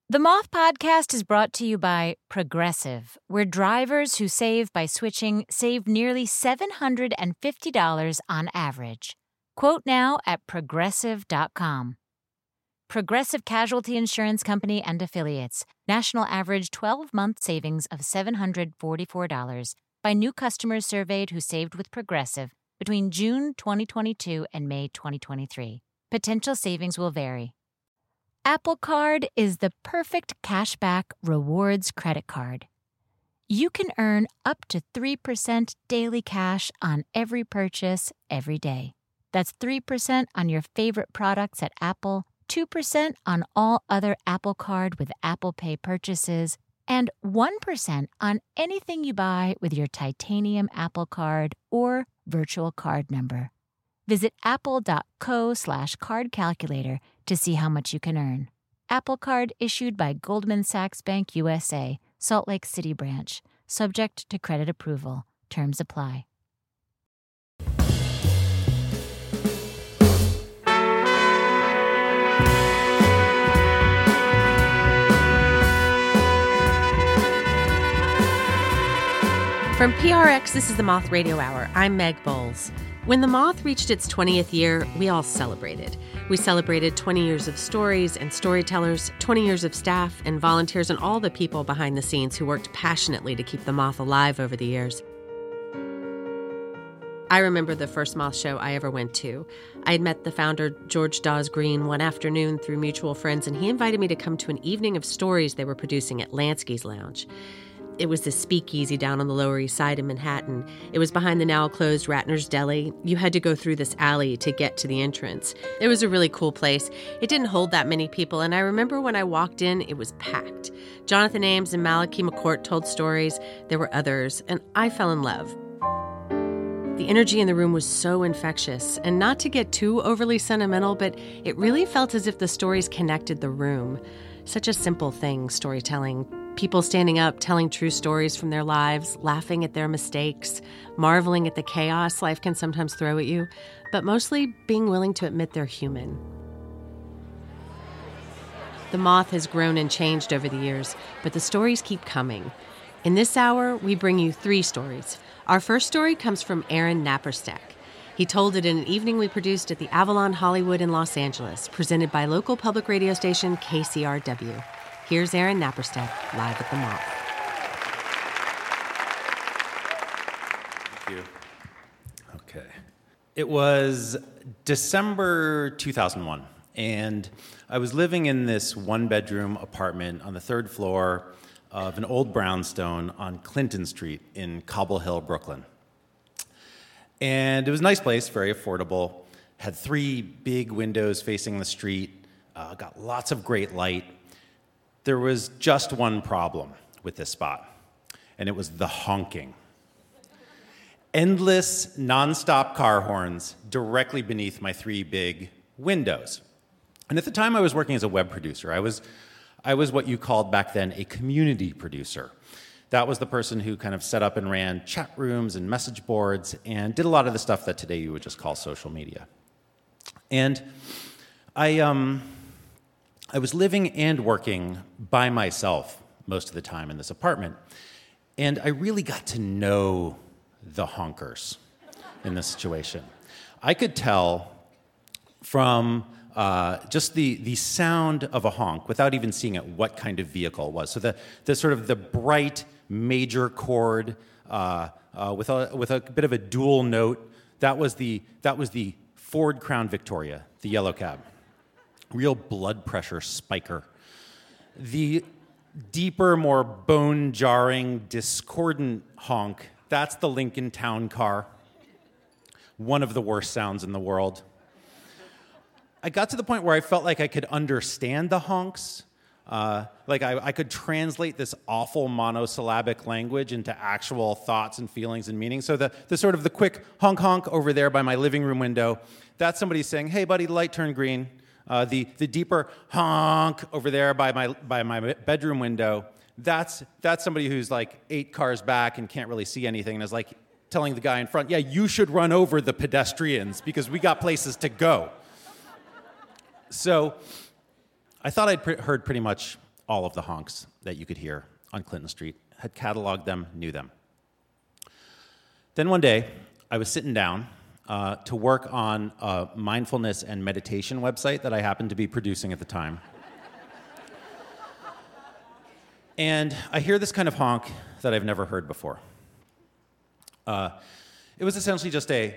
The Moth Podcast is brought to you by Progressive, where drivers who save by switching save nearly $750 on average. Quote now at Progressive.com. Progressive Casualty Insurance Company and Affiliates. National average 12-month savings of $744 by new customers surveyed who saved with Progressive between June 2022 and May 2023. Potential savings will vary. Apple Card is the perfect cashback rewards credit card. You can earn up to 3% daily cash on every purchase every day. That's 3% on your favorite products at Apple, 2% on all other Apple Card with Apple Pay purchases, and 1% on anything you buy with your titanium Apple Card or virtual card number. Visit apple.co/card calculator to see how much you can earn. Apple Card issued by Goldman Sachs Bank USA, Salt Lake City branch. Subject to credit approval. Terms apply. From PRX, this is the Moth Radio Hour. I'm Meg Bowles. When the Moth reached its 20th year, we all celebrated. We celebrated 20 years of stories and storytellers, 20 years of staff and volunteers, and all the people behind the scenes who worked passionately to keep the Moth alive over the years. I remember the first Moth show I ever went to. I had met the founder, George Dawes Green, one afternoon through mutual friends, and he invited me to come to an evening of stories they were producing at Lansky's Lounge. It was this speakeasy down on the Lower East Side in Manhattan. It was behind the now-closed Ratner's Deli. You had to go through this alley to get to the entrance. It was a really cool place. It didn't hold that many people, and I remember when I walked in, it was packed. Jonathan Ames and Malachi McCourt told stories. There were others, and I fell in love. The energy in the room was so infectious, and not to get too overly sentimental, but it really felt as if the stories connected the room. Such a simple thing, storytelling. People standing up, telling true stories from their lives, laughing at their mistakes, marveling at the chaos life can sometimes throw at you, but mostly being willing to admit they're human. The Moth has grown and changed over the years, but the stories keep coming. In this hour, we bring you 3 stories. Our first story comes from Aaron Naparstek. He told it in an evening we produced at the Avalon Hollywood in Los Angeles, presented by local public radio station KCRW. Here's Aaron Naparstek, live at the Moth. Thank you. Okay. It was December 2001, and I was living in this one-bedroom apartment on the 3rd floor of an old brownstone on Clinton Street in Cobble Hill, Brooklyn. And it was a nice place, very affordable, had 3 big windows facing the street, got lots of great light. There was just one problem with this spot, and it was the honking. Endless, nonstop car horns directly beneath my 3 big windows. And at the time I was working as a web producer. I was what you called back then a community producer. That was the person who kind of set up and ran chat rooms and message boards and did a lot of the stuff that today you would just call social media. And I was living and working by myself most of the time in this apartment, and I really got to know the honkers in this situation. I could tell from just the sound of a honk, without even seeing it, what kind of vehicle it was. So the sort of the bright major chord with a bit of a dual note, that was the Ford Crown Victoria, the yellow cab. Real blood pressure spiker. The deeper, more bone-jarring, discordant honk, that's the Lincoln Town Car. One of the worst sounds in the world. I got to the point where I felt like I could understand the honks. Like I could translate this awful monosyllabic language into actual thoughts and feelings and meanings. So the sort of the quick honk honk over there by my living room window, that's somebody saying, "Hey buddy, the light turned green." The deeper honk over there by my bedroom window, that's somebody who's like 8 cars back and can't really see anything and is like telling the guy in front, "Yeah, you should run over the pedestrians because we got places to go." So I thought I'd heard pretty much all of the honks that you could hear on Clinton Street, had cataloged them, knew them. Then one day, I was sitting down to work on a mindfulness and meditation website that I happened to be producing at the time. And I hear this kind of honk that I've never heard before. It was essentially just a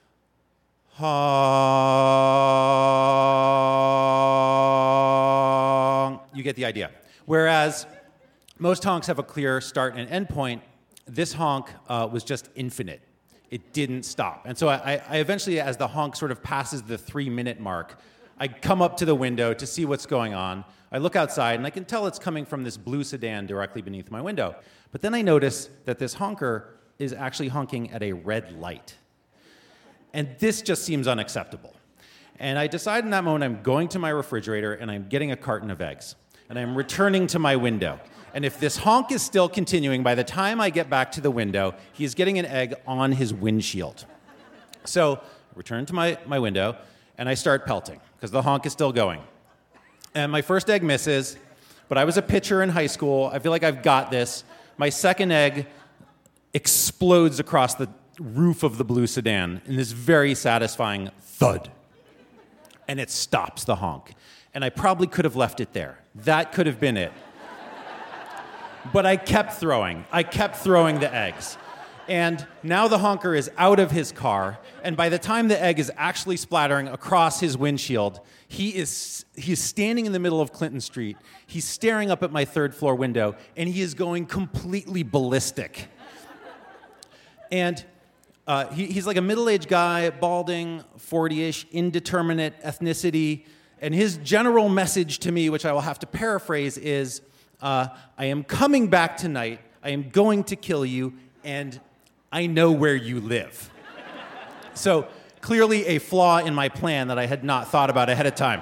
honk. You get the idea. Whereas most honks have a clear start and end point, this honk was just infinite. It didn't stop. And so I eventually, as the honk sort of passes the 3-minute mark, I come up to the window to see what's going on. I look outside, and I can tell it's coming from this blue sedan directly beneath my window. But then I notice that this honker is actually honking at a red light. And this just seems unacceptable. And I decide in that moment I'm going to my refrigerator, and I'm getting a carton of eggs. And I'm returning to my window. And if this honk is still continuing, by the time I get back to the window, he is getting an egg on his windshield. So I return to my window, and I start pelting, because the honk is still going. And my first egg misses, but I was a pitcher in high school. I feel like I've got this. My second egg explodes across the roof of the blue sedan in this very satisfying thud. And it stops the honk. And I probably could have left it there. That could have been it. But I kept throwing. I kept throwing the eggs. And now the honker is out of his car, and by the time the egg is actually splattering across his windshield, he's standing in the middle of Clinton Street, he's staring up at my third-floor window, and he is going completely ballistic. And he's like a middle-aged guy, balding, 40-ish, indeterminate ethnicity, and his general message to me, which I will have to paraphrase, is, I am coming back tonight, I am going to kill you, and I know where you live. So clearly a flaw in my plan that I had not thought about ahead of time.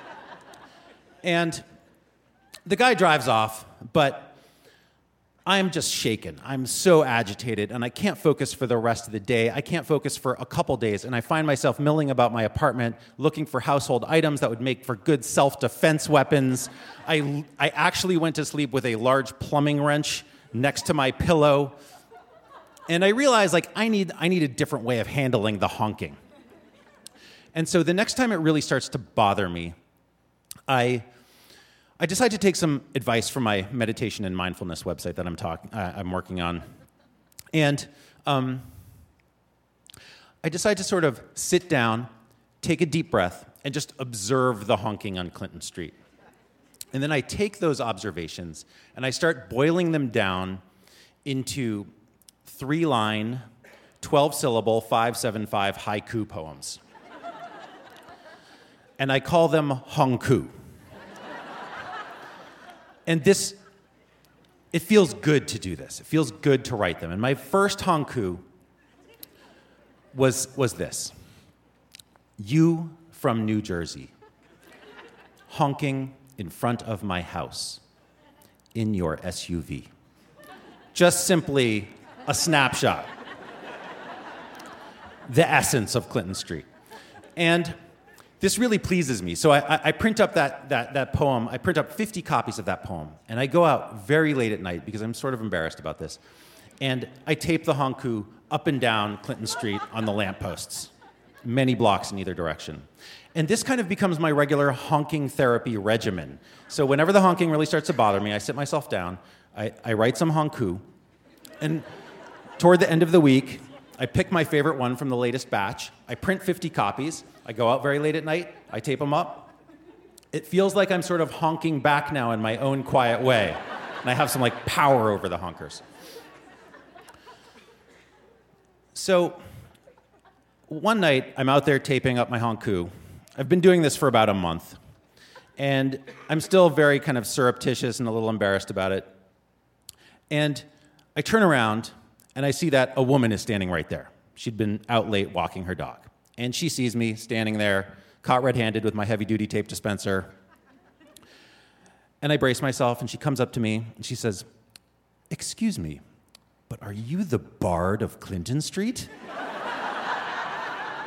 And the guy drives off, but I'm just shaken. I'm so agitated, and I can't focus for the rest of the day. I can't focus for a couple days, and I find myself milling about my apartment, looking for household items that would make for good self-defense weapons. I actually went to sleep with a large plumbing wrench next to my pillow. And I realized, I need a different way of handling the honking. And so the next time it really starts to bother me, I decide to take some advice from my meditation and mindfulness website that I'm working on. And I decide to sort of sit down, take a deep breath, and just observe the honking on Clinton Street. And then I take those observations, and I start boiling them down into 3-line, 12-syllable, 575 haiku poems. And I call them honku. And it feels good to do this. It feels good to write them. And my first honku was this. You from New Jersey, honking in front of my house in your SUV. Just simply a snapshot. The essence of Clinton Street. And this really pleases me. So I print up that poem. I print up 50 copies of that poem. And I go out very late at night because I'm sort of embarrassed about this. And I tape the honku up and down Clinton Street on the lampposts, many blocks in either direction. And this kind of becomes my regular honking therapy regimen. So whenever the honking really starts to bother me, I sit myself down, I write some honku, and toward the end of the week, I pick my favorite one from the latest batch. I print 50 copies. I go out very late at night. I tape them up. It feels like I'm sort of honking back now in my own quiet way. And I have some power over the honkers. So one night, I'm out there taping up my honku. I've been doing this for about a month. And I'm still very kind of surreptitious and a little embarrassed about it. And I turn around, and I see that a woman is standing right there. She'd been out late walking her dog. And she sees me standing there, caught red-handed with my heavy-duty tape dispenser. And I brace myself, and she comes up to me, and she says, "Excuse me, but are you the Bard of Clinton Street?"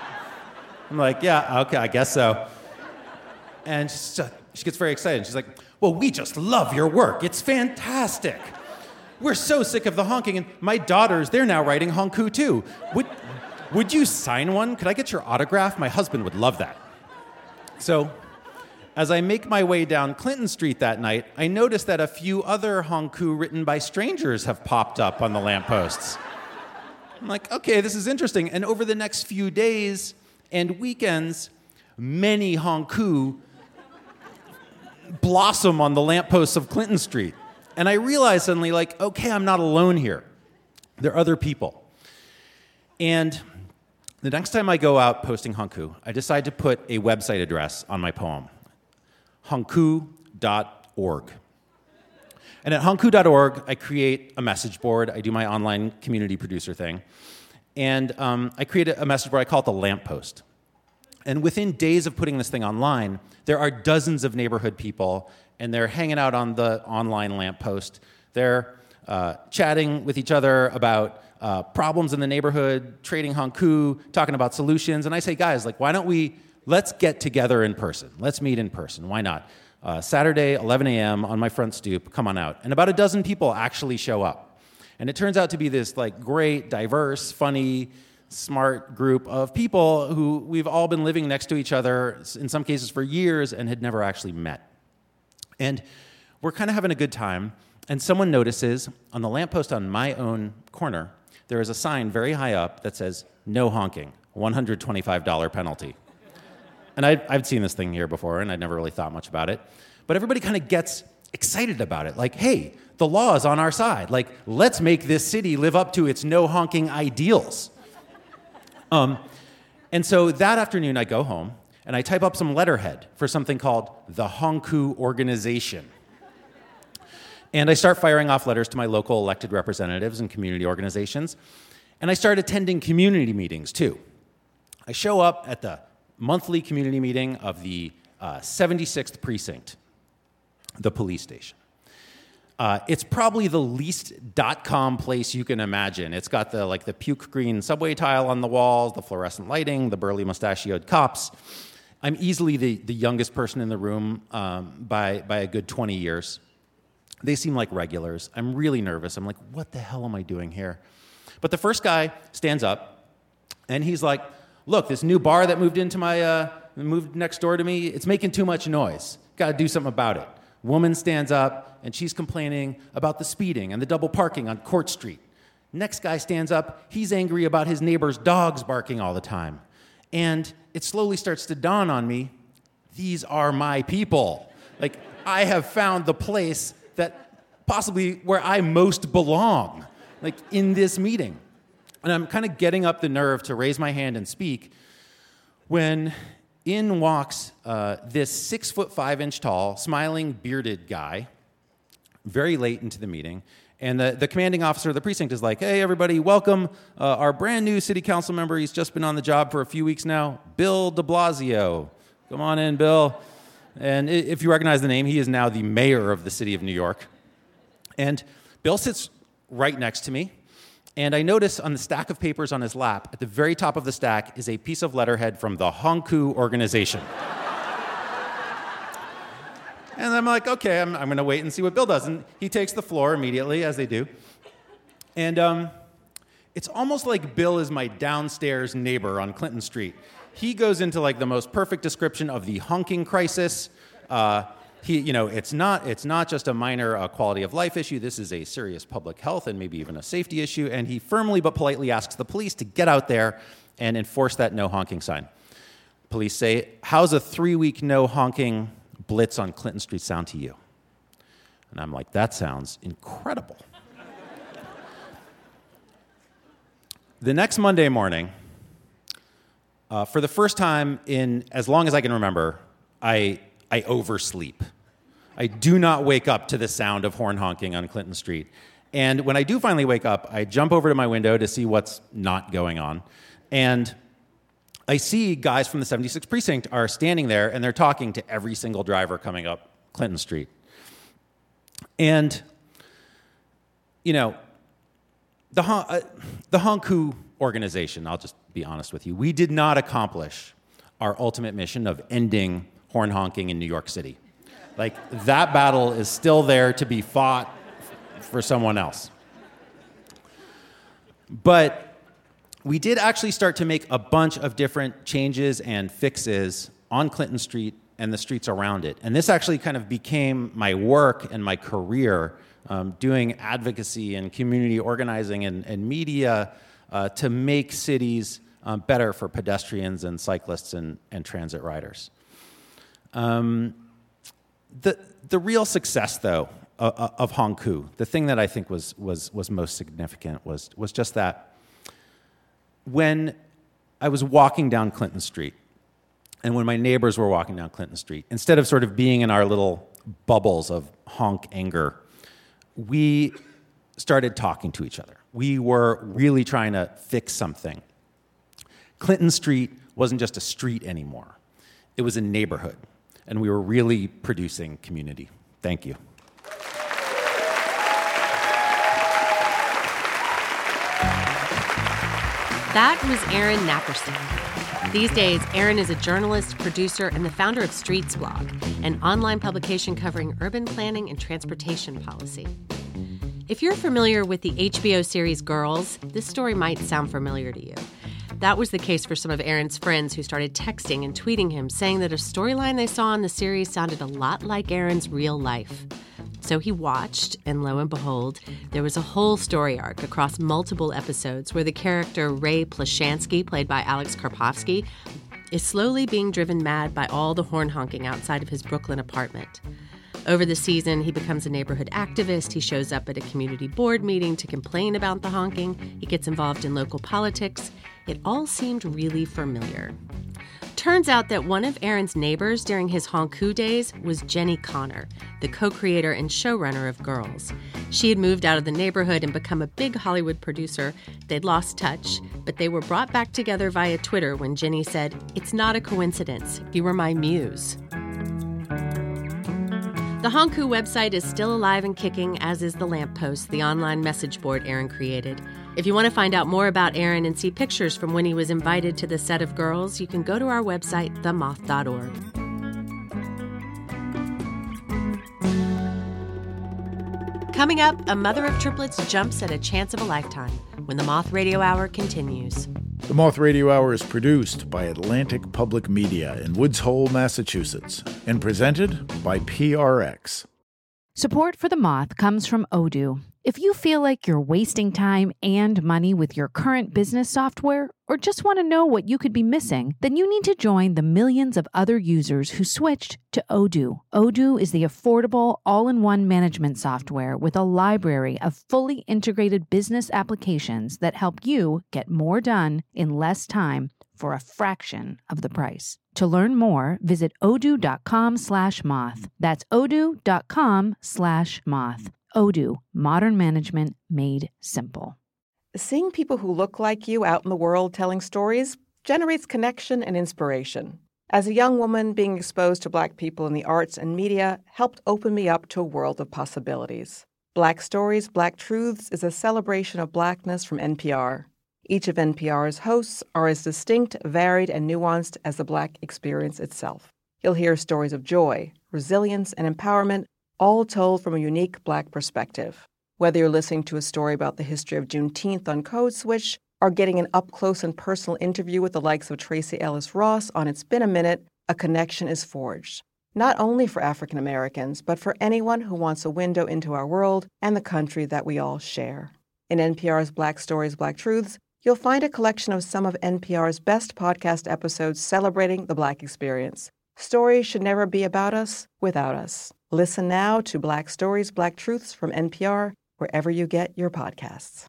I'm like, "Yeah, okay, I guess so." And she gets very excited. She's like, well, we just love your work. It's fantastic. We're so sick of the honking, and my daughters, they're now writing haiku too. Would you sign one? Could I get your autograph? My husband would love that. So, as I make my way down Clinton Street that night, I notice that a few other haiku written by strangers have popped up on the lampposts. I'm like, okay, this is interesting. And over the next few days and weekends, many haiku blossom on the lampposts of Clinton Street. And I realize suddenly, like, okay, I'm not alone here. There are other people. And the next time I go out posting haiku, I decide to put a website address on my poem, haiku.org. And at haiku.org, I create a message board. I do my online community producer thing. And I create a message board. I call it the Lamppost. And within days of putting this thing online, there are dozens of neighborhood people, and they're hanging out on the online Lamppost. They're chatting with each other about problems in the neighborhood, trading haiku, talking about solutions. And I say, guys, like, why don't let's get together in person. Let's meet in person. Why not? Saturday, 11 a.m. on my front stoop, come on out. And about a dozen people actually show up. And it turns out to be this like great, diverse, funny, smart group of people who we've all been living next to each other, in some cases for years, and had never actually met. And we're kind of having a good time. And someone notices on the lamppost on my own corner, there is a sign very high up that says, no honking, $125 penalty. And I'd seen this thing here before, and I'd never really thought much about it. But everybody kind of gets excited about it. Like, hey, the law is on our side. Like, let's make this city live up to its no honking ideals. And so that afternoon, I go home, and I type up some letterhead for something called the Haiku Organization. And I start firing off letters to my local elected representatives and community organizations. And I start attending community meetings, too. I show up at the monthly community meeting of the 76th Precinct, the police station. It's probably the least .com place you can imagine. It's got the puke green subway tile on the walls, the fluorescent lighting, the burly mustachioed cops. I'm easily the youngest person in the room by a good 20 years. They seem like regulars. I'm really nervous. I'm like, what the hell am I doing here? But the first guy stands up, and he's like, look, this new bar that moved next door to me, it's making too much noise. Got to do something about it. Woman stands up, and she's complaining about the speeding and the double parking on Court Street. Next guy stands up. He's angry about his neighbor's dogs barking all the time. And it slowly starts to dawn on me, these are my people. Like, I have found the place that possibly where I most belong, like in this meeting. And I'm kind of getting up the nerve to raise my hand and speak when in walks this 6'5" tall, smiling, bearded guy, very late into the meeting. And the commanding officer of the precinct is like, hey, everybody, welcome our brand new city council member. He's just been on the job for a few weeks now, Bill de Blasio. Come on in, Bill. And if you recognize the name, he is now the mayor of the city of New York. And Bill sits right next to me. And I notice on the stack of papers on his lap, at the very top of the stack, is a piece of letterhead from the Haiku Organization. And I'm like, okay, I'm going to wait and see what Bill does. And he takes the floor immediately, as they do. And it's almost like Bill is my downstairs neighbor on Clinton Street. He goes into like the most perfect description of the honking crisis. It's not just a minor quality of life issue. This is a serious public health and maybe even a safety issue. And he firmly but politely asks the police to get out there and enforce that no honking sign. Police say, how's a 3-week no honking blitz on Clinton Street sound to you? And I'm like, that sounds incredible. The next Monday morning, for the first time in as long as I can remember, I oversleep. I do not wake up to the sound of horn honking on Clinton Street. And when I do finally wake up, I jump over to my window to see what's not going on. And I see guys from the 76th Precinct are standing there, and they're talking to every single driver coming up Clinton Street. And, the Haiku Organization, I'll just be honest with you, we did not accomplish our ultimate mission of ending horn honking in New York City. Like, that battle is still there to be fought for someone else. But we did actually start to make a bunch of different changes and fixes on Clinton Street and the streets around it. And this actually kind of became my work and my career, doing advocacy and community organizing and media to make cities better for pedestrians and cyclists and transit riders. The real success, though, of Hongkou, the thing that I think was most significant was just that when I was walking down Clinton Street, and when my neighbors were walking down Clinton Street, instead of sort of being in our little bubbles of honk anger, we started talking to each other. We were really trying to fix something. Clinton Street wasn't just a street anymore. It was a neighborhood, and we were really producing community. Thank you. That was Aaron Napperson. These days, Aaron is a journalist, producer, and the founder of Streets Blog, an online publication covering urban planning and transportation policy. If you're familiar with the HBO series Girls, this story might sound familiar to you. That was the case for some of Aaron's friends who started texting and tweeting him, saying that a storyline they saw in the series sounded a lot like Aaron's real life. So he watched, and lo and behold, there was a whole story arc across multiple episodes where the character Ray Plashansky, played by Alex Karpovsky, is slowly being driven mad by all the horn honking outside of his Brooklyn apartment. Over the season, he becomes a neighborhood activist. He shows up at a community board meeting to complain about the honking. He gets involved in local politics. It all seemed really familiar. Turns out that one of Aaron's neighbors during his Hongkou days was Jenny Connor, the co-creator and showrunner of Girls. She had moved out of the neighborhood and become a big Hollywood producer. They'd lost touch, but they were brought back together via Twitter when Jenny said, "It's not a coincidence. You were my muse." The Hongkou website is still alive and kicking, as is The Lamppost, the online message board Aaron created. If you want to find out more about Aaron and see pictures from when he was invited to the set of Girls, you can go to our website, themoth.org. Coming up, a mother of triplets jumps at a chance of a lifetime when the Moth Radio Hour continues. The Moth Radio Hour is produced by Atlantic Public Media in Woods Hole, Massachusetts, and presented by PRX. Support for The Moth comes from Odoo. If you feel like you're wasting time and money with your current business software, or just want to know what you could be missing, then you need to join the millions of other users who switched to Odoo. Odoo is the affordable, all-in-one management software with a library of fully integrated business applications that help you get more done in less time for a fraction of the price. To learn more, visit odoo.com/moth. That's odoo.com/moth. Odoo, modern management made simple. Seeing people who look like you out in the world telling stories generates connection and inspiration. As a young woman, being exposed to Black people in the arts and media helped open me up to a world of possibilities. Black Stories, Black Truths is a celebration of Blackness from NPR. Each of NPR's hosts are as distinct, varied, and nuanced as the Black experience itself. You'll hear stories of joy, resilience, and empowerment, all told from a unique Black perspective. Whether you're listening to a story about the history of Juneteenth on Code Switch or getting an up-close and personal interview with the likes of Tracy Ellis Ross on It's Been a Minute, a connection is forged. Not only for African Americans, but for anyone who wants a window into our world and the country that we all share. In NPR's Black Stories, Black Truths, you'll find a collection of some of NPR's best podcast episodes celebrating the Black experience. Stories should never be about us without us. Listen now to Black Stories, Black Truths from NPR, wherever you get your podcasts.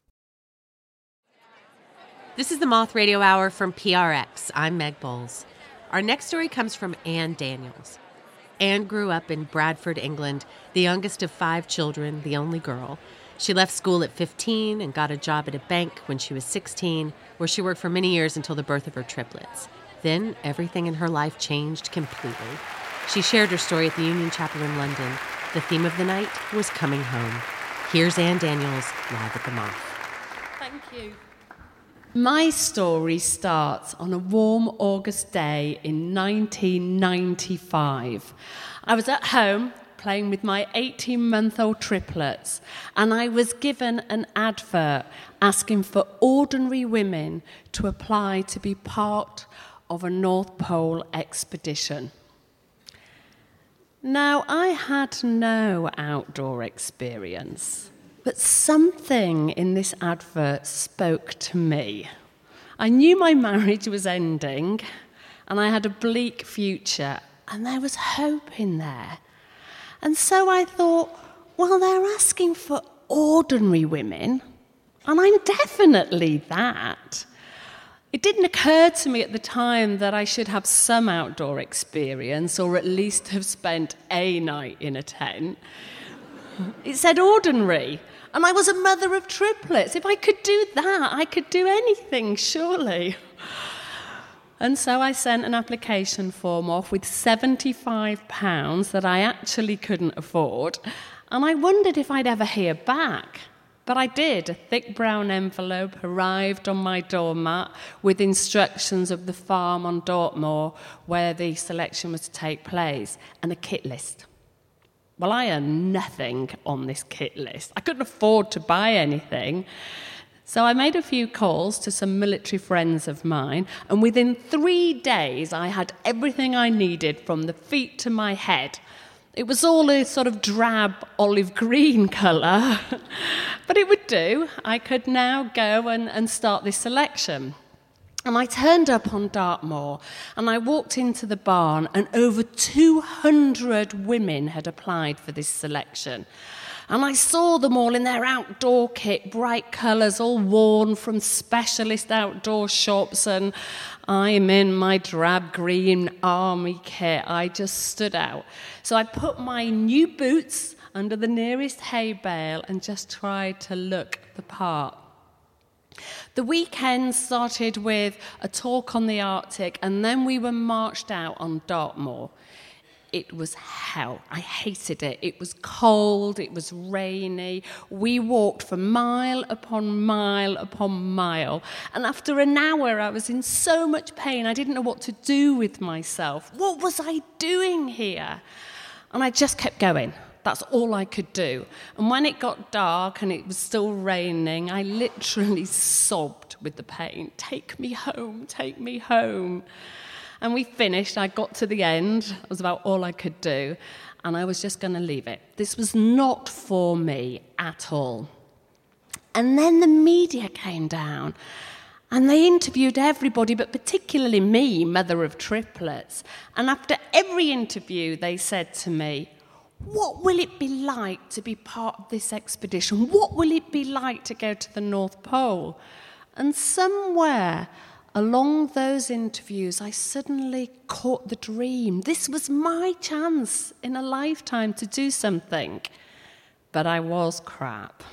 This is the Moth Radio Hour from PRX. I'm Meg Bowles. Our next story comes from Anne Daniels. Anne grew up in Bradford, England, the youngest of 5 children, the only girl. She left school at 15 and got a job at a bank when she was 16, where she worked for many years until the birth of her triplets. Then everything in her life changed completely. She shared her story at the Union Chapel in London. The theme of the night was coming home. Here's Anne Daniels, live at the Moth. Thank you. My story starts on a warm August day in 1995. I was at home playing with my 18-month-old triplets, and I was given an advert asking for ordinary women to apply to be part of a North Pole expedition. Now, I had no outdoor experience, but something in this advert spoke to me. I knew my marriage was ending, and I had a bleak future, and there was hope in there. And so I thought, well, they're asking for ordinary women, and I'm definitely that. It didn't occur to me at the time that I should have some outdoor experience, or at least have spent a night in a tent. It said ordinary, and I was a mother of triplets. If I could do that, I could do anything, surely. And so I sent an application form off with £75 that I actually couldn't afford, and I wondered if I'd ever hear back. But I did. A thick brown envelope arrived on my doormat with instructions of the farm on Dartmoor where the selection was to take place, and a kit list. Well, I earned nothing on this kit list. I couldn't afford to buy anything. So I made a few calls to some military friends of mine, and within 3 days I had everything I needed from the feet to my head. It was all a sort of drab olive green colour, but it would do. I could now go and start this selection. And I turned up on Dartmoor, and I walked into the barn, and over 200 women had applied for this selection. And I saw them all in their outdoor kit, bright colours, all worn from specialist outdoor shops, and I'm in my drab green army kit. I just stood out. So I put my new boots under the nearest hay bale and just tried to look the part. The weekend started with a talk on the Arctic, and then we were marched out on Dartmoor. It was hell. I hated it. It was cold. It was rainy. We walked for mile upon mile upon mile. And after an hour, I was in so much pain, I didn't know what to do with myself. What was I doing here? And I just kept going. That's all I could do. And when it got dark and it was still raining, I literally sobbed with the pain. Take me home, take me home. And we finished. I got to the end. It was about all I could do. And I was just going to leave it. This was not for me at all. And then the media came down. And they interviewed everybody, but particularly me, mother of triplets. And after every interview, they said to me, what will it be like to be part of this expedition? What will it be like to go to the North Pole? And somewhere along those interviews, I suddenly caught the dream. This was my chance in a lifetime to do something. But I was crap.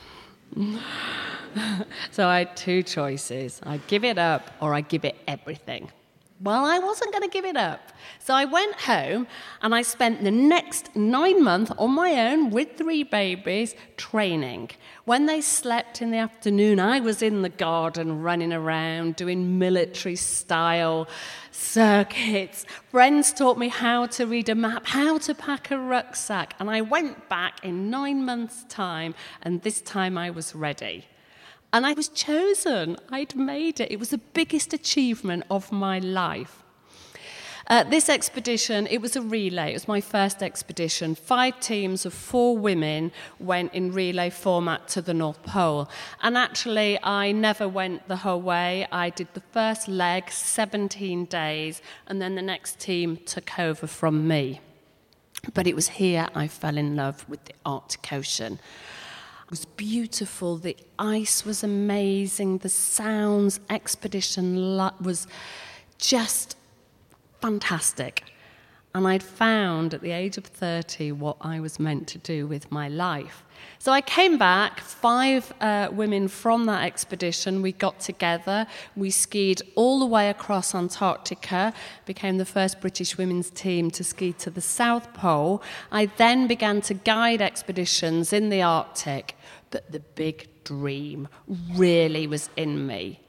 So I had two choices. I'd give it up or I'd give it everything. Well, I wasn't going to give it up. So I went home and I spent the next 9 months on my own with 3 babies training. When they slept in the afternoon, I was in the garden running around doing military-style circuits. Friends taught me how to read a map, how to pack a rucksack. And I went back in 9 months' time, and this time I was ready. And I was chosen. I'd made it. It was the biggest achievement of my life. This expedition, it was a relay. It was my first expedition. 5 teams of 4 women went in relay format to the North Pole. And actually, I never went the whole way. I did the first leg, 17 days, and then the next team took over from me. But it was here I fell in love with the Arctic Ocean. It was beautiful. The ice was amazing. The sounds, expedition was just fantastic. And I'd found at the age of 30 what I was meant to do with my life. So I came back, 5 women from that expedition. We got together. We skied all the way across Antarctica, became the first British women's team to ski to the South Pole. I then began to guide expeditions in the Arctic. But the big dream really was in me.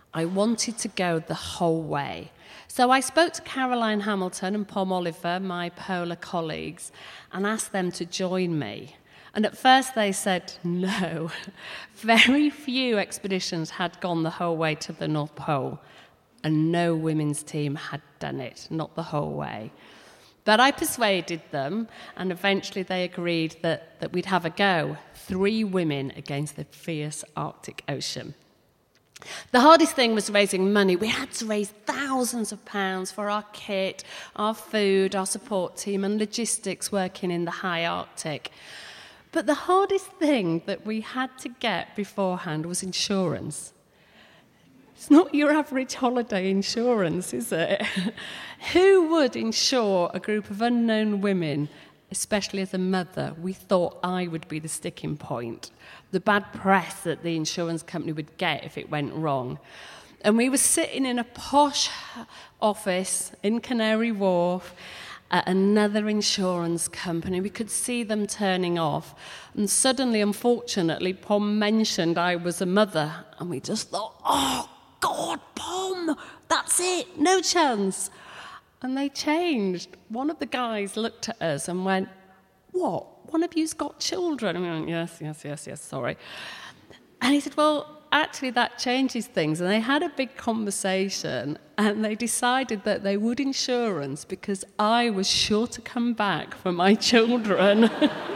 I wanted to go the whole way. So I spoke to Caroline Hamilton and Pom Oliver, my polar colleagues, and asked them to join me. And at first they said no. Very few expeditions had gone the whole way to the North Pole, and no women's team had done it, not the whole way. But I persuaded them, and eventually they agreed that we'd have a go. 3 women against the fierce Arctic Ocean. The hardest thing was raising money. We had to raise thousands of pounds for our kit, our food, our support team, and logistics working in the high Arctic. But the hardest thing that we had to get beforehand was insurance. It's not your average holiday insurance, is it? Who would insure a group of unknown women, especially as a mother? We thought I would be the sticking point, the bad press that the insurance company would get if it went wrong. And we were sitting in a posh office in Canary Wharf at another insurance company. We could see them turning off. And suddenly, unfortunately, Pom mentioned I was a mother. And we just thought, oh, God, Pom, that's it, no chance. And they changed. One of the guys looked at us and went, what, one of you's got children? And we went, yes, sorry. And he said, well, actually that changes things. And they had a big conversation and they decided that they would insurance because I was sure to come back for my children.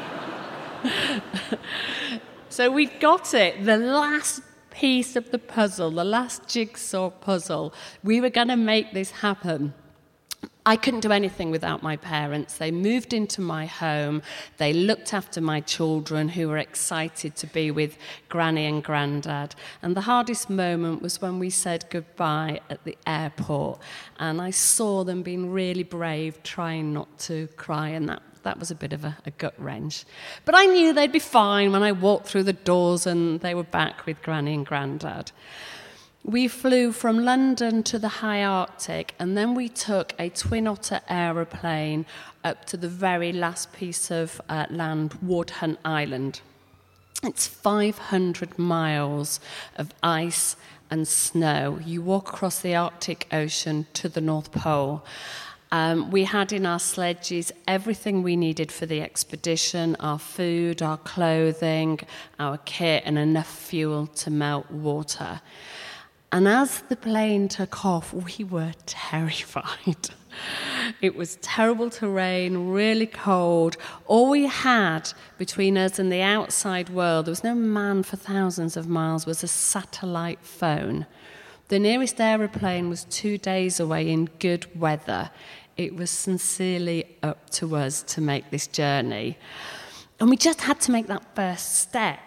So we got it, the last piece of the puzzle, the last jigsaw puzzle. We were going to make this happen. I couldn't do anything without my parents. They moved into my home. They looked after my children who were excited to be with Granny and Grandad. And the hardest moment was when we said goodbye at the airport. And I saw them being really brave, trying not to cry. And that was a bit of a gut wrench. But I knew they'd be fine when I walked through the doors and they were back with Granny and Grandad. We flew from London to the high Arctic, and then we took a Twin Otter aeroplane up to the very last piece of land, Wadhunt Island. It's 500 miles of ice and snow. You walk across the Arctic Ocean to the North Pole. We had in our sledges everything we needed for the expedition, our food, our clothing, our kit, and enough fuel to melt water. And as the plane took off, we were terrified. It was terrible terrain, really cold. All we had between us and the outside world, there was no man for thousands of miles, was a satellite phone. The nearest aeroplane was 2 days away in good weather. It was sincerely up to us to make this journey. And we just had to make that first step.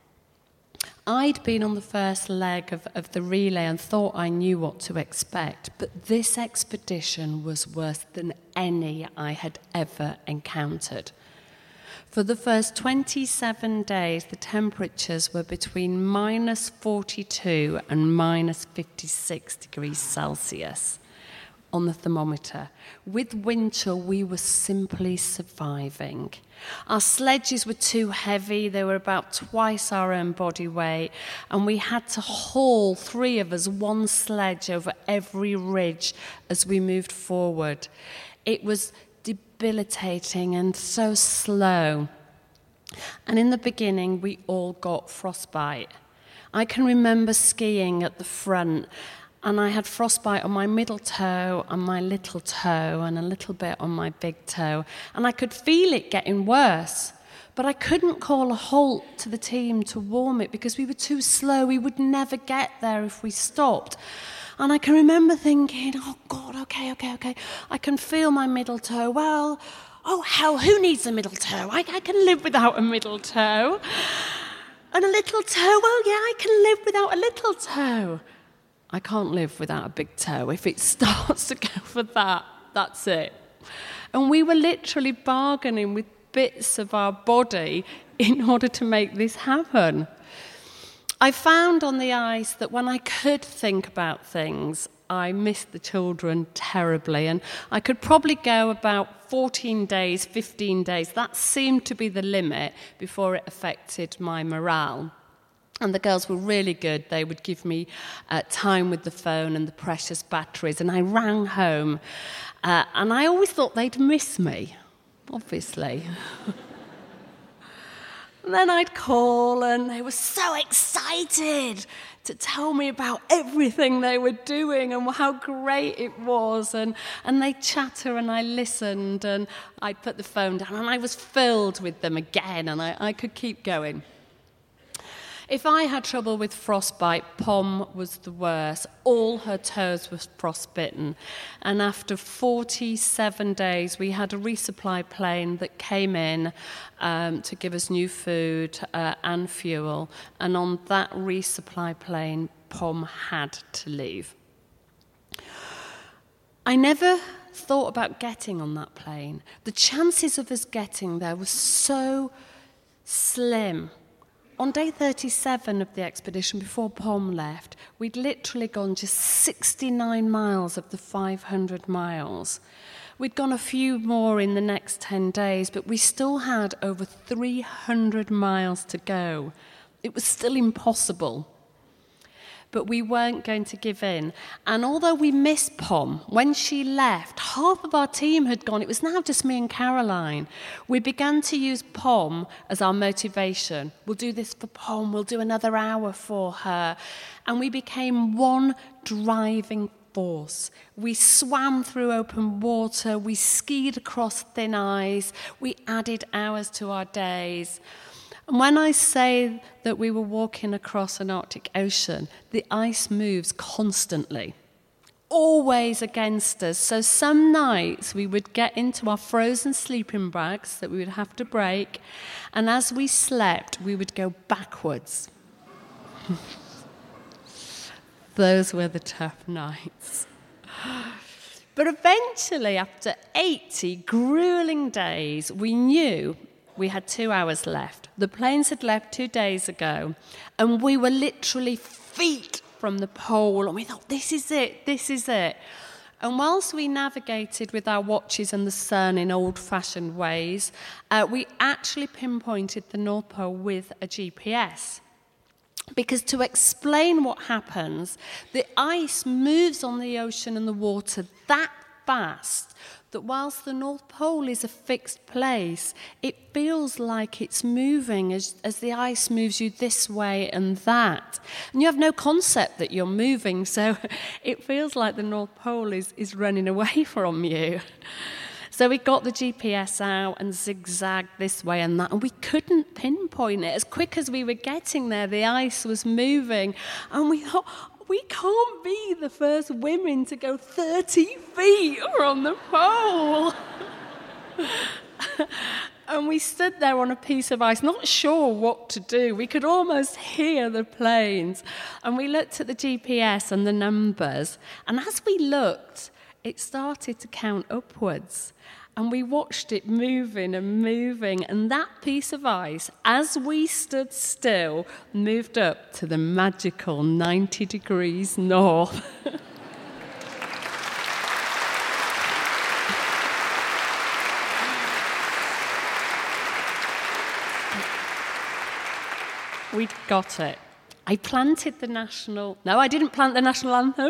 I'd been on the first leg of the relay and thought I knew what to expect, but this expedition was worse than any I had ever encountered. For the first 27 days, the temperatures were between minus 42 and minus 56 degrees Celsius on the thermometer. With wind chill, we were simply surviving. Our sledges were too heavy. They were about twice our own body weight, and we had to haul 3 of us, one sledge over every ridge as we moved forward. It was debilitating and so slow. And in the beginning, we all got frostbite. I can remember skiing at the front, and I had frostbite on my middle toe and my little toe and a little bit on my big toe. And I could feel it getting worse. But I couldn't call a halt to the team to warm it because we were too slow. We would never get there if we stopped. And I can remember thinking, oh, God, okay. I can feel my middle toe. Well, oh, hell, who needs a middle toe? I can live without a middle toe. And a little toe? Well, yeah, I can live without a little toe. I can't live without a big toe. If it starts to go for that, that's it. And we were literally bargaining with bits of our body in order to make this happen. I found on the ice that when I could think about things, I missed the children terribly. And I could probably go about 14 days, 15 days. That seemed to be the limit before it affected my morale. And the girls were really good. They would give me time with the phone and the precious batteries. And I rang home. And I always thought they'd miss me, obviously. And then I'd call, and they were so excited to tell me about everything they were doing and how great it was. And they'd chatter, and I listened, and I'd put the phone down, and I was filled with them again, and I could keep going. If I had trouble with frostbite, Pom was the worst. All her toes were frostbitten. And after 47 days, we had a resupply plane that came in to give us new food and fuel. And on that resupply plane, Pom had to leave. I never thought about getting on that plane. The chances of us getting there were so slim. On day 37 of the expedition, before Pom left, we'd literally gone just 69 miles of the 500 miles. We'd gone a few more in the next 10 days, but we still had over 300 miles to go. It was still impossible. But we weren't going to give in. And although we missed Pom, when she left, half of our team had gone. It was now just me and Caroline. We began to use Pom as our motivation. We'll do this for Pom. We'll do another hour for her. And we became one driving force. We swam through open water. We skied across thin ice. We added hours to our days. And when I say that we were walking across an Arctic Ocean, the ice moves constantly, always against us. So some nights we would get into our frozen sleeping bags that we would have to break, and as we slept, we would go backwards. Those were the tough nights. But eventually, after 80 grueling days, we knew we had 2 hours left. The planes had left 2 days ago, and we were literally feet from the pole, and we thought, this is it, this is it. And whilst we navigated with our watches and the sun in old-fashioned ways, we actually pinpointed the North Pole with a GPS. Because to explain what happens, the ice moves on the ocean and the water that fast that whilst the North Pole is a fixed place, it feels like it's moving as the ice moves you this way and that. And you have no concept that you're moving, so it feels like the North Pole is running away from you. So we got the GPS out and zigzagged this way and that, and we couldn't pinpoint it. As quick as we were getting there, the ice was moving, and we thought, we can't be the first women to go 30 feet from the pole. And we stood there on a piece of ice, not sure what to do. We could almost hear the planes. And we looked at the GPS and the numbers. And as we looked, it started to count upwards. And we watched it moving and moving, and that piece of ice, as we stood still, moved up to the magical 90 degrees north. We'd got it. I planted the national... No, I didn't plant the national anthem.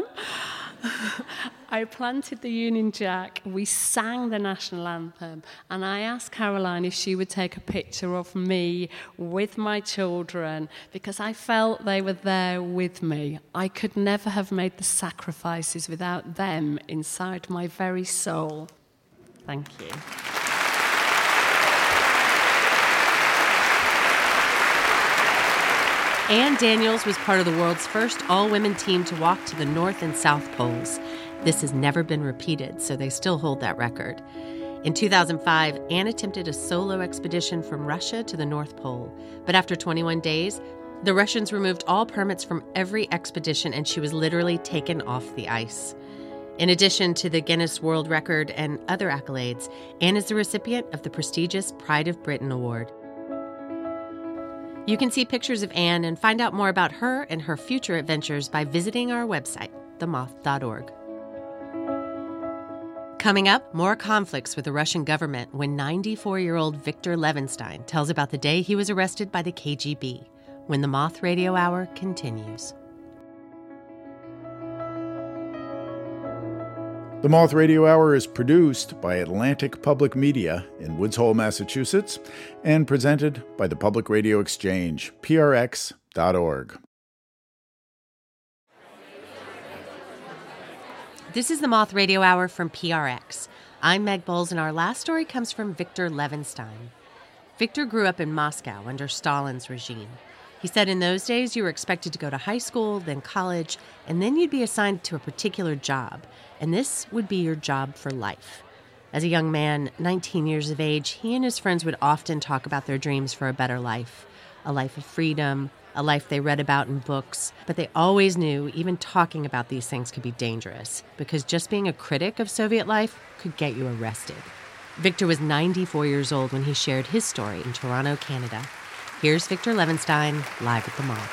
I planted the Union Jack, we sang the national anthem, and I asked Caroline if she would take a picture of me with my children, because I felt they were there with me. I could never have made the sacrifices without them inside my very soul. Thank you. Anne Daniels was part of the world's first all-women team to walk to the North and South Poles. This has never been repeated, so they still hold that record. In 2005, Anne attempted a solo expedition from Russia to the North Pole. But after 21 days, the Russians removed all permits from every expedition, and she was literally taken off the ice. In addition to the Guinness World Record and other accolades, Anne is the recipient of the prestigious Pride of Britain Award. You can see pictures of Anne and find out more about her and her future adventures by visiting our website, themoth.org. Coming up, more conflicts with the Russian government when 94-year-old Viktor Levinstein tells about the day he was arrested by the KGB. when the Moth Radio Hour continues. The Moth Radio Hour is produced by Atlantic Public Media in Woods Hole, Massachusetts, and presented by the Public Radio Exchange, prx.org. This is the Moth Radio Hour from PRX. I'm Meg Bowles, and our last story comes from Victor Levenstein. Victor grew up in Moscow under Stalin's regime. He said in those days you were expected to go to high school, then college, and then you'd be assigned to a particular job, and this would be your job for life. As a young man, 19 years of age, he and his friends would often talk about their dreams for a better life, a life of freedom, a life they read about in books, but they always knew even talking about these things could be dangerous, because just being a critic of Soviet life could get you arrested. Victor was 94 years old when he shared his story in Toronto, Canada. Here's Victor Levenstein, live at the Moth.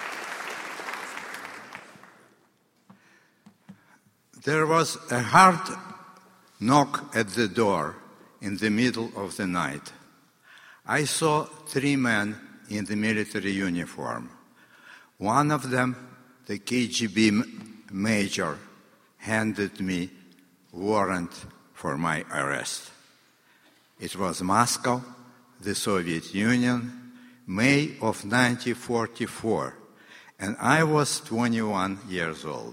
There was a hard knock at the door in the middle of the night. I saw 3 men in the military uniform. One of them, the KGB major, handed me warrant for my arrest. It was Moscow, the Soviet Union, May of 1944, and I was 21 years old.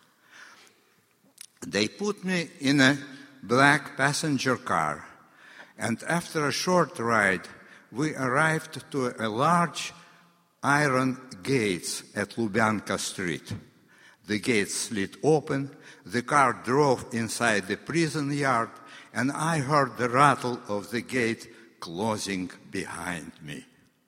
They put me in a black passenger car, and after a short ride, we arrived to a large iron gates at Lubyanka Street. The gates slid open, the car drove inside the prison yard, and I heard the rattle of the gate closing behind me.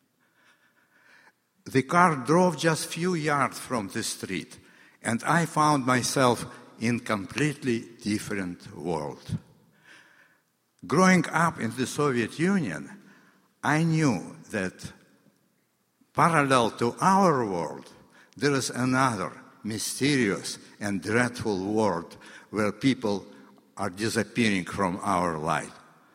The car drove just a few yards from the street, and I found myself in a completely different world. Growing up in the Soviet Union, I knew that parallel to our world, there is another mysterious and dreadful world where people are disappearing from our life.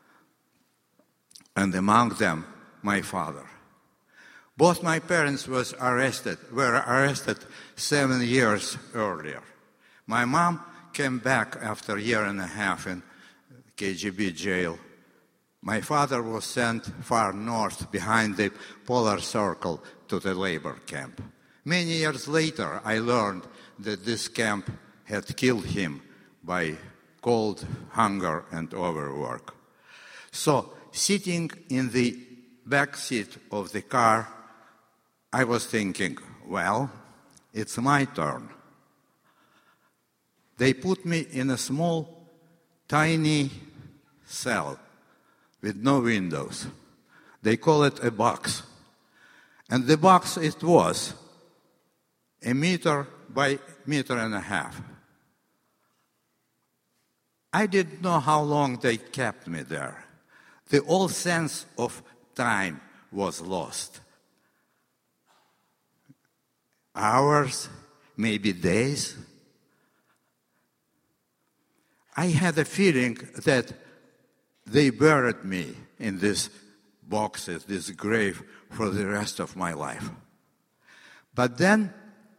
And among them, my father. Both my parents were arrested 7 years earlier. My mom came back after a year and a half in KGB jail. My father was sent far north behind the polar circle to the labor camp. Many years later, I learned that this camp had killed him by cold, hunger, and overwork. So, sitting in the back seat of the car, I was thinking, well, it's my turn. They put me in a small, tiny cell with no windows. They call it a box. And the box it was, 1 meter by 1.5 meters. I didn't know how long they kept me there. The whole sense of time was lost. Hours, maybe days. I had a feeling that they buried me in this boxes, this grave, for the rest of my life. But then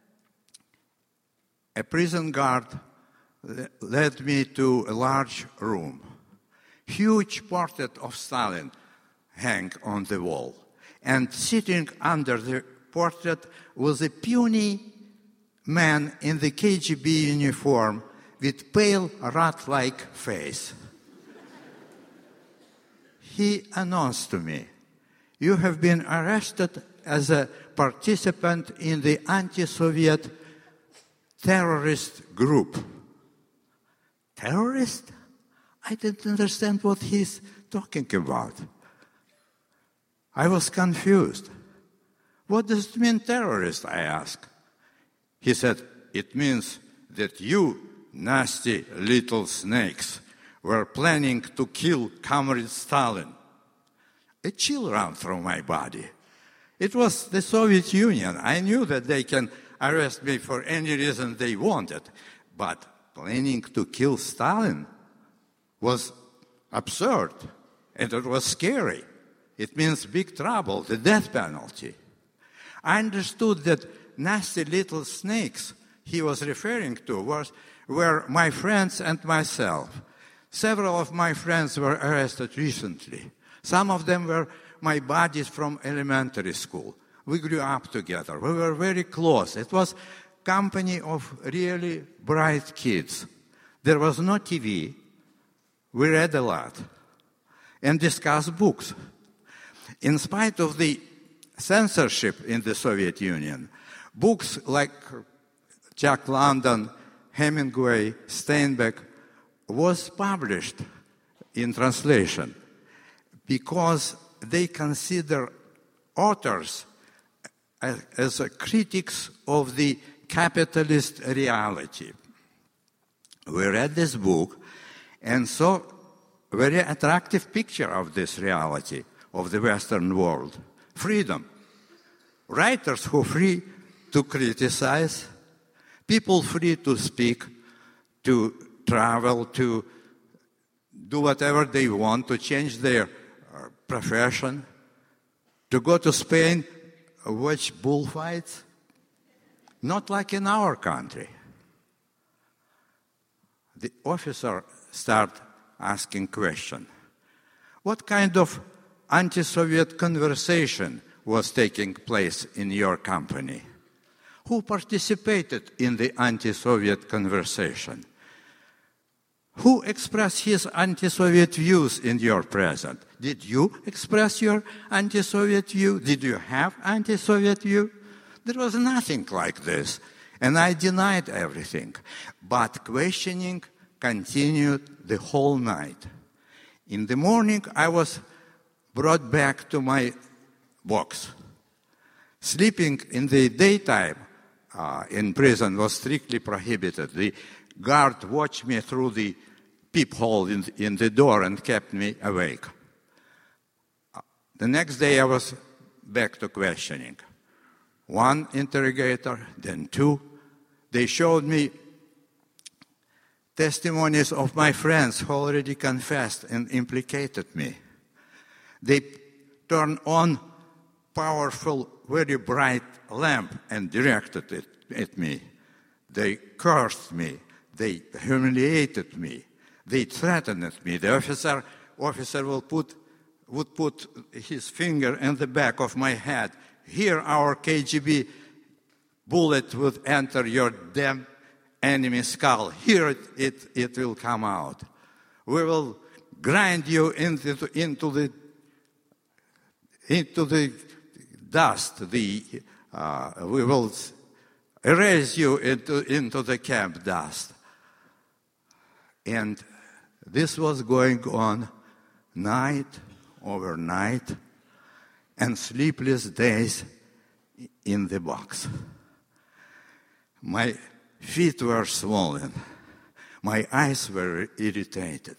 a prison guard led me to a large room. Huge portrait of Stalin hung on the wall. And sitting under the portrait was a puny man in the KGB uniform with pale rat-like face. He announced to me, "You have been arrested as a participant in the anti-Soviet terrorist group." Terrorist? I didn't understand what he's talking about. I was confused. "What does it mean, terrorist?" I asked. He said, "It means that you, nasty little snakes, were planning to kill Comrade Stalin." A chill ran through my body. It was the Soviet Union. I knew that they can arrest me for any reason they wanted. But planning to kill Stalin was absurd, and it was scary. It means big trouble, the death penalty. I understood that nasty little snakes he was referring to were my friends and myself. Several of my friends were arrested recently. Some of them were my buddies from elementary school. We grew up together. We were very close. It was a company of really bright kids. There was no TV. We read a lot and discussed books. In spite of the censorship in the Soviet Union, books like Jack London, Hemingway, Steinbeck was published in translation because they consider authors as critics of the capitalist reality. We read this book and saw a very attractive picture of this reality of the Western world. Freedom. Writers who are free to criticize, people free to speak, to travel, to do whatever they want, to change their profession, to go to Spain, watch bullfights. Not like in our country. The officer started asking questions. What kind of anti-Soviet conversation was taking place in your company? Who participated in the anti-Soviet conversation? Who expressed his anti-Soviet views in your presence? Did you express your anti-Soviet view? Did you have anti-Soviet view? There was nothing like this, and I denied everything. But questioning continued the whole night. In the morning, I was brought back to my box. Sleeping in the daytime in prison was strictly prohibited. The guard watched me through the peephole in the door and kept me awake. The next day, I was back to questioning. One interrogator, then two. They showed me testimonies of my friends who already confessed and implicated me. They turned on powerful, very bright lamp and directed it at me. They cursed me. They humiliated me. They threatened me. The officer would put his finger in the back of my head. Here, our KGB bullet would enter your damn enemy skull. Here it will come out. We will grind you into the dust. We will erase you into the camp dust. And this was going on night over night, and sleepless days in the box. My feet were swollen. My eyes were irritated.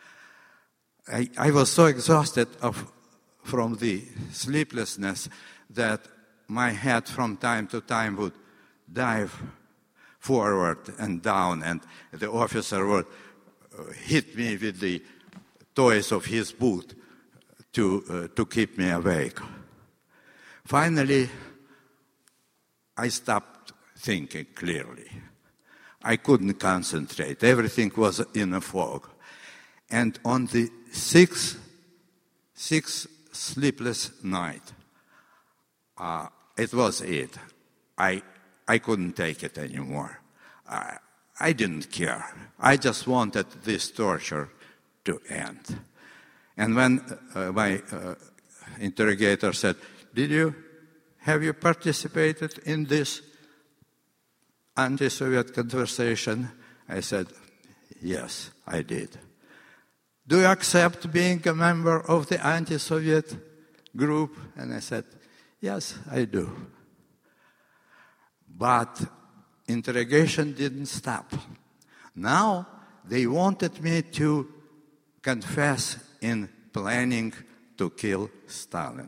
I was so exhausted from the sleeplessness that my head from time to time would dive forward and down, and the officer would hit me with the toes of his boot to keep me awake. Finally, I stopped thinking clearly. I couldn't concentrate. Everything was in a fog. And on the sixth sleepless night, it was it. I couldn't take it anymore. I didn't care. I just wanted this torture to end. And when my interrogator said, have you participated in this anti-Soviet conversation? I said, yes, I did. Do you accept being a member of the anti-Soviet group? And I said, yes, I do. But interrogation didn't stop. Now they wanted me to confess in planning to kill Stalin.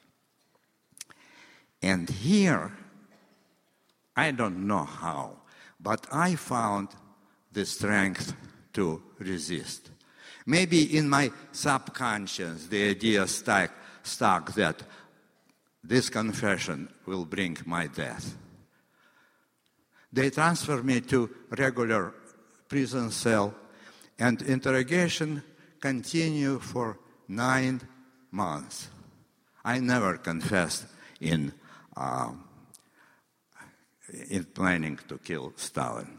And here, I don't know how, but I found the strength to resist. Maybe in my subconscious, the idea stuck that this confession will bring my death. They transferred me to regular prison cell, and interrogation continued for 9 months. I never confessed in planning to kill Stalin.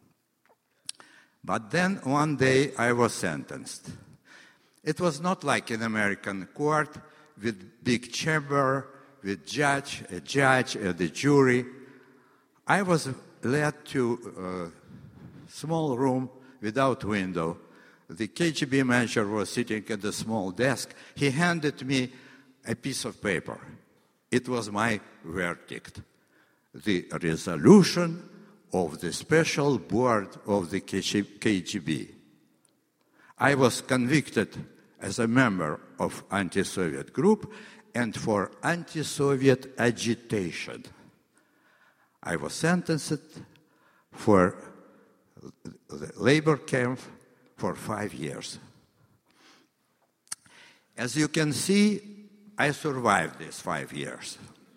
But then one day I was sentenced. It was not like in American court with big chamber, with a judge, and a jury. I was led to a small room without window. The KGB manager was sitting at the small desk. He handed me a piece of paper. It was my verdict. The resolution of the special board of the KGB. I was convicted as a member of anti-Soviet group and for anti-Soviet agitation. I was sentenced for the labor camp for 5 years. As you can see, I survived these 5 years.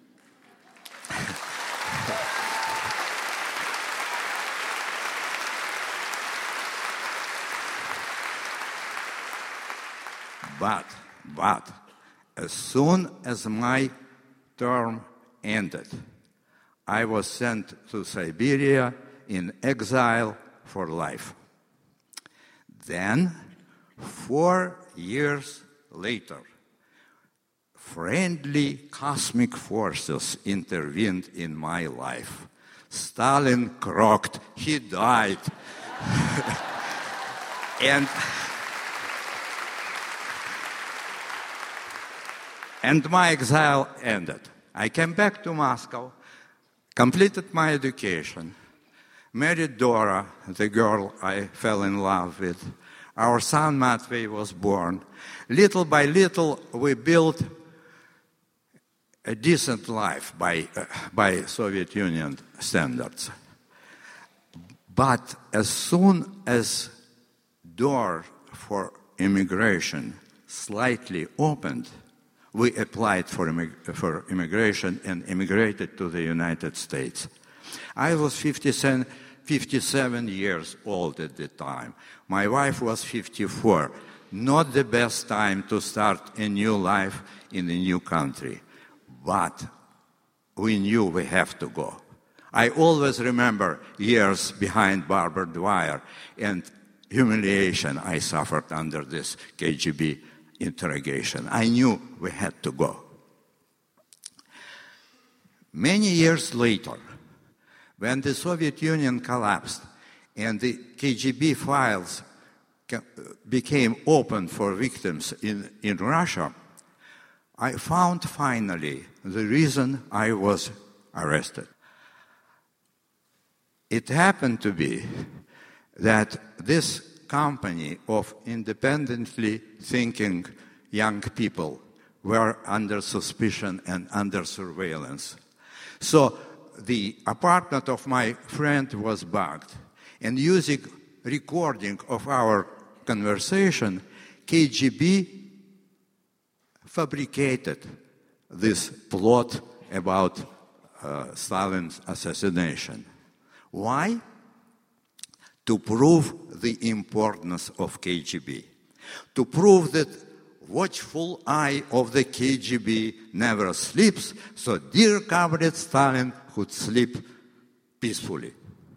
But as soon as my term ended, I was sent to Siberia in exile for life. Then, 4 years later, friendly cosmic forces intervened in my life. Stalin croaked, he died. And my exile ended. I came back to Moscow, completed my education, married Dora, the girl I fell in love with. Our son Matvey was born. Little by little, we built a decent life by Soviet Union standards. But as soon as door for immigration slightly opened, we applied for immigration and immigrated to the United States. I was 57 years old at the time. My wife was 54. Not the best time to start a new life in a new country. But we knew we have to go. I always remember years behind barbed wire and humiliation I suffered under this KGB interrogation. I knew we had to go. Many years later, when the Soviet Union collapsed and the KGB files became open for victims in Russia, I found finally the reason I was arrested. It happened to be that this company of independently thinking young people were under suspicion and under surveillance. So the apartment of my friend was bugged, and using recording of our conversation, KGB fabricated this plot about Stalin's assassination. Why? To prove the importance of KGB. To prove that watchful eye of the KGB never sleeps, so dear comrade Stalin could sleep peacefully.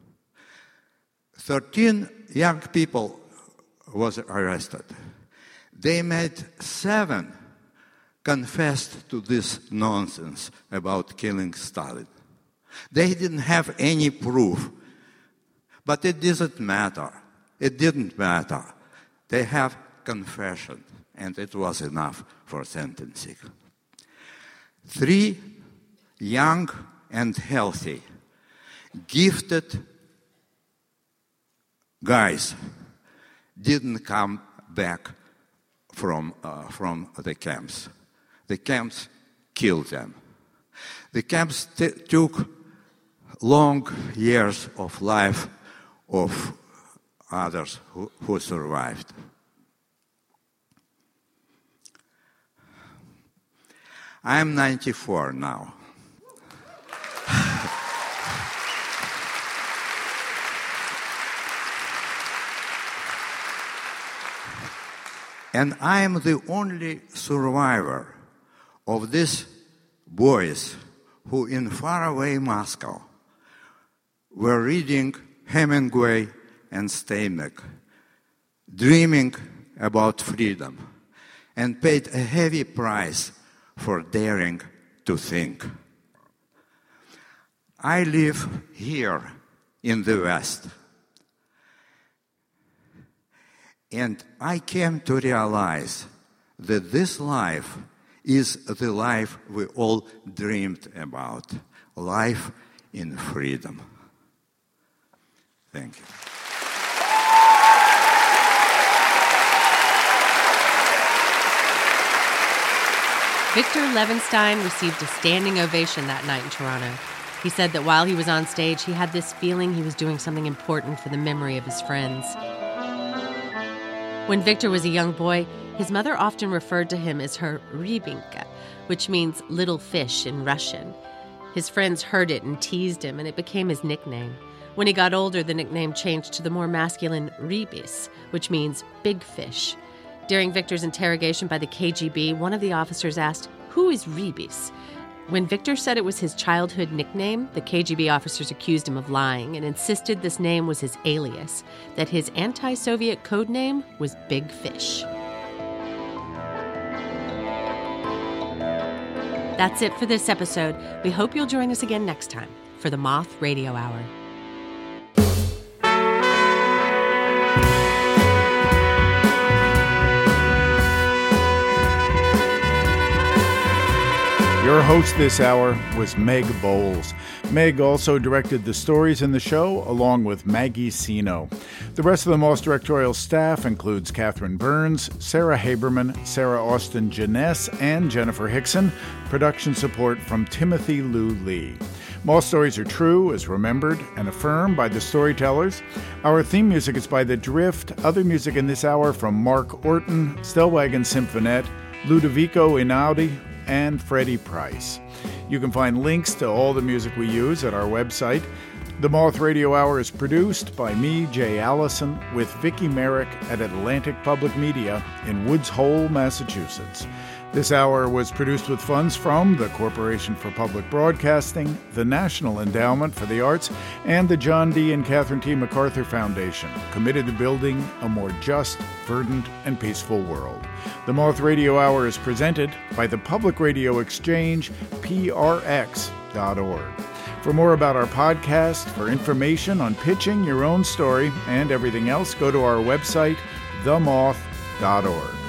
13 young people was arrested. They made 7 confessed to this nonsense about killing Stalin. They didn't have any proof, but it didn't matter. It didn't matter. They have confession, and it was enough for sentencing. 3 young and healthy, gifted guys didn't come back from the camps. The camps killed them. The camps took long years of life of others who survived. I'm 94 now. And I am the only survivor of these boys who in faraway Moscow were reading Hemingway and Steinbeck, dreaming about freedom, and paid a heavy price for daring to think. I live here in the West, and I came to realize that this life is the life we all dreamed about, life in freedom. Thank you. Victor Levenstein received a standing ovation that night in Toronto. He said that while he was on stage, he had this feeling he was doing something important for the memory of his friends. When Victor was a young boy, his mother often referred to him as her rybinka, which means little fish in Russian. His friends heard it and teased him, and it became his nickname. When he got older, the nickname changed to the more masculine rybis, which means big fish. During Victor's interrogation by the KGB, one of the officers asked, "Who is Rybis?" When Victor said it was his childhood nickname, the KGB officers accused him of lying and insisted this name was his alias, that his anti-Soviet code name was Big Fish. That's it for this episode. We hope you'll join us again next time for the Moth Radio Hour. Your host this hour was Meg Bowles. Meg also directed the stories in the show, along with Maggie Sino. The rest of the Moth directorial staff includes Catherine Burns, Sarah Haberman, Sarah Austin Jeunesse, and Jennifer Hickson. Production support from Timothy Lou Lee. Moth stories are true, is remembered, and affirmed by the storytellers. Our theme music is by The Drift. Other music in this hour from Mark Orton, Stellwagen Symphonette, Ludovico Einaudi, and Freddie Price. You can find links to all the music we use at our website. The Moth Radio Hour is produced by me, Jay Allison, with Vicki Merrick at Atlantic Public Media in Woods Hole, Massachusetts. This hour was produced with funds from the Corporation for Public Broadcasting, the National Endowment for the Arts, and the John D. and Catherine T. MacArthur Foundation, committed to building a more just, verdant, and peaceful world. The Moth Radio Hour is presented by the Public Radio Exchange, prx.org. For more about our podcast, for information on pitching your own story and everything else, go to our website, themoth.org.